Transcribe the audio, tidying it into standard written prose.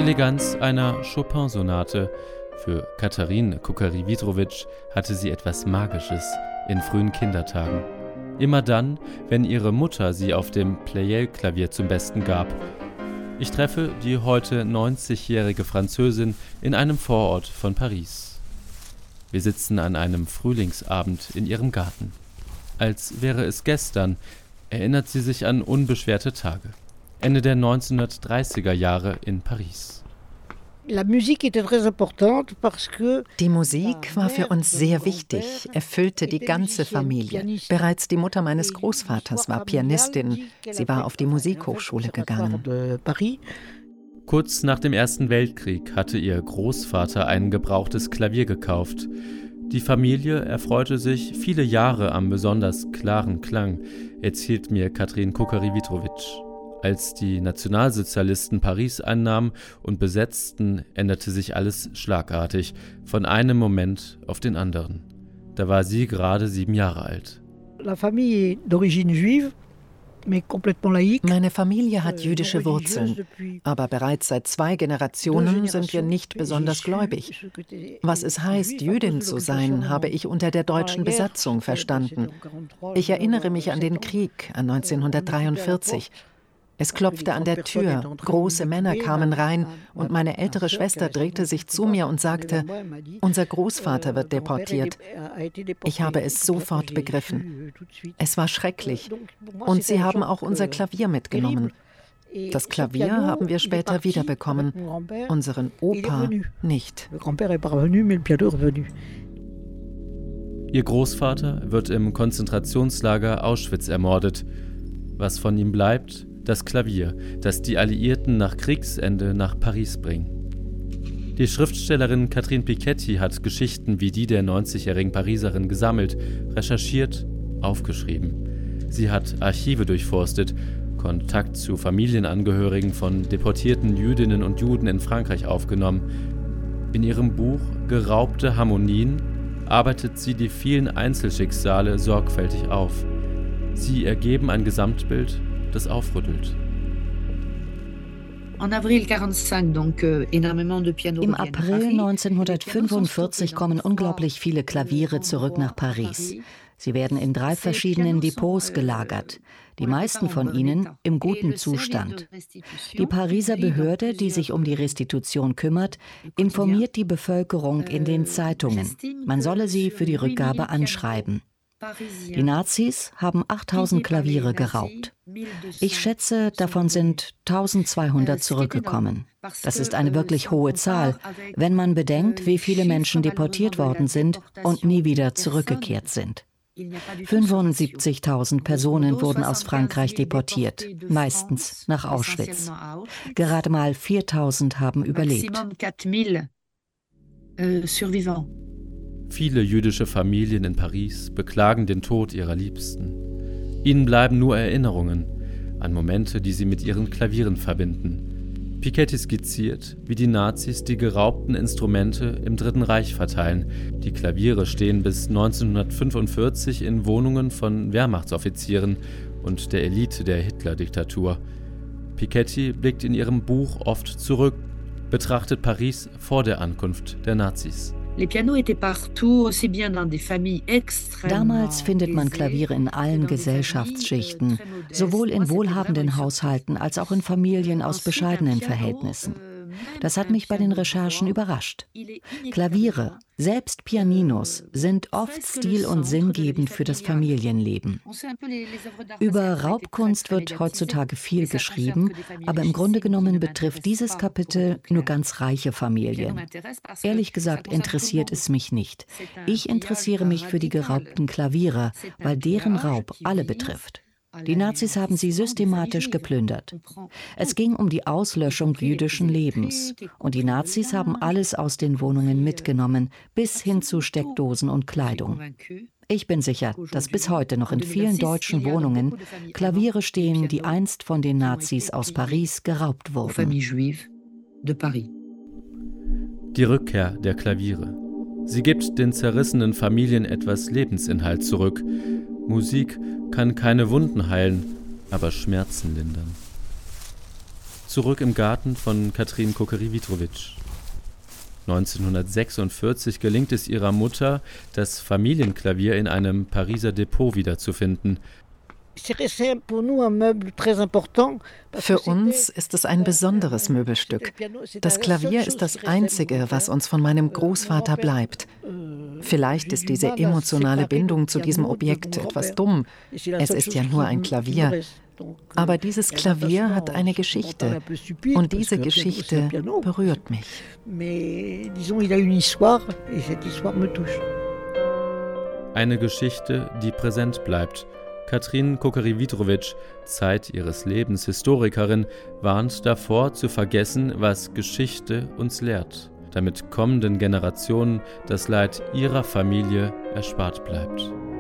Eleganz einer Chopin-Sonate. Für Katarzyna Kukary-Wittrowicz hatte sie etwas Magisches in frühen Kindertagen. Immer dann, wenn ihre Mutter sie auf dem Pleyel-Klavier zum Besten gab. Ich treffe die heute 90-jährige Französin in einem Vorort von Paris. Wir sitzen an einem Frühlingsabend in ihrem Garten. Als wäre es gestern, erinnert sie sich an unbeschwerte Tage. Ende der 1930er Jahre in Paris. Die Musik war für uns sehr wichtig, erfüllte die ganze Familie. Bereits die Mutter meines Großvaters war Pianistin. Sie war auf die Musikhochschule gegangen. Kurz nach dem Ersten Weltkrieg hatte ihr Großvater ein gebrauchtes Klavier gekauft. Die Familie erfreute sich viele Jahre am besonders klaren Klang, erzählt mir Katarzyna Kukary-Wittrowicz. Als die Nationalsozialisten Paris einnahmen und besetzten, änderte sich alles schlagartig, von einem Moment auf den anderen. Da war sie gerade 7 Jahre alt. Meine Familie hat jüdische Wurzeln, aber bereits seit 2 Generationen sind wir nicht besonders gläubig. Was es heißt, Jüdin zu sein, habe ich unter der deutschen Besatzung verstanden. Ich erinnere mich an den Krieg, an 1943. Es klopfte an der Tür, große Männer kamen rein und meine ältere Schwester drehte sich zu mir und sagte, unser Großvater wird deportiert. Ich habe es sofort begriffen. Es war schrecklich. Und sie haben auch unser Klavier mitgenommen. Das Klavier haben wir später wiederbekommen, unseren Opa nicht. Ihr Großvater wird im Konzentrationslager Auschwitz ermordet. Was von ihm bleibt? Das Klavier, das die Alliierten nach Kriegsende nach Paris bringen. Die Schriftstellerin Catherine Piketty hat Geschichten wie die der 90-jährigen Pariserin gesammelt, recherchiert, aufgeschrieben. Sie hat Archive durchforstet, Kontakt zu Familienangehörigen von deportierten Jüdinnen und Juden in Frankreich aufgenommen. In ihrem Buch »Geraubte Harmonien« arbeitet sie die vielen Einzelschicksale sorgfältig auf. Sie ergeben ein Gesamtbild, das aufrüttelt. Im April 1945 kommen unglaublich viele Klaviere zurück nach Paris. Sie werden in 3 verschiedenen Depots gelagert, die meisten von ihnen im guten Zustand. Die Pariser Behörde, die sich um die Restitution kümmert, informiert die Bevölkerung in den Zeitungen. Man solle sie für die Rückgabe anschreiben. Die Nazis haben 8000 Klaviere geraubt. Ich schätze, davon sind 1200 zurückgekommen. Das ist eine wirklich hohe Zahl, wenn man bedenkt, wie viele Menschen deportiert worden sind und nie wieder zurückgekehrt sind. 75.000 Personen wurden aus Frankreich deportiert, meistens nach Auschwitz. Gerade mal 4.000 haben überlebt. Viele jüdische Familien in Paris beklagen den Tod ihrer Liebsten. Ihnen bleiben nur Erinnerungen an Momente, die sie mit ihren Klavieren verbinden. Piketty skizziert, wie die Nazis die geraubten Instrumente im Dritten Reich verteilen. Die Klaviere stehen bis 1945 in Wohnungen von Wehrmachtsoffizieren und der Elite der Hitler-Diktatur. Piketty blickt in ihrem Buch oft zurück, betrachtet Paris vor der Ankunft der Nazis. Damals findet man Klaviere in allen Gesellschaftsschichten, sowohl in wohlhabenden Haushalten als auch in Familien aus bescheidenen Verhältnissen. Das hat mich bei den Recherchen überrascht. Klaviere, selbst Pianinos, sind oft stil- und sinngebend für das Familienleben. Über Raubkunst wird heutzutage viel geschrieben, aber im Grunde genommen betrifft dieses Kapitel nur ganz reiche Familien. Ehrlich gesagt interessiert es mich nicht. Ich interessiere mich für die geraubten Klaviere, weil deren Raub alle betrifft. Die Nazis haben sie systematisch geplündert. Es ging um die Auslöschung jüdischen Lebens. Und die Nazis haben alles aus den Wohnungen mitgenommen, bis hin zu Steckdosen und Kleidung. Ich bin sicher, dass bis heute noch in vielen deutschen Wohnungen Klaviere stehen, die einst von den Nazis aus Paris geraubt wurden. Die Rückkehr der Klaviere. Sie gibt den zerrissenen Familien etwas Lebensinhalt zurück. Musik kann keine Wunden heilen, aber Schmerzen lindern. Zurück im Garten von Katrin Kokery-Witrovich. 1946 gelingt es ihrer Mutter, das Familienklavier in einem Pariser Depot wiederzufinden. Für uns ist es ein besonderes Möbelstück. Das Klavier ist das Einzige, was uns von meinem Großvater bleibt. Vielleicht ist diese emotionale Bindung zu diesem Objekt etwas dumm. Es ist ja nur ein Klavier. Aber dieses Klavier hat eine Geschichte. Und diese Geschichte berührt mich. Eine Geschichte, die präsent bleibt. Katrin Kokery-Witrovich, Zeit ihres Lebens Historikerin, warnt davor, zu vergessen, was Geschichte uns lehrt, damit kommenden Generationen das Leid ihrer Familie erspart bleibt.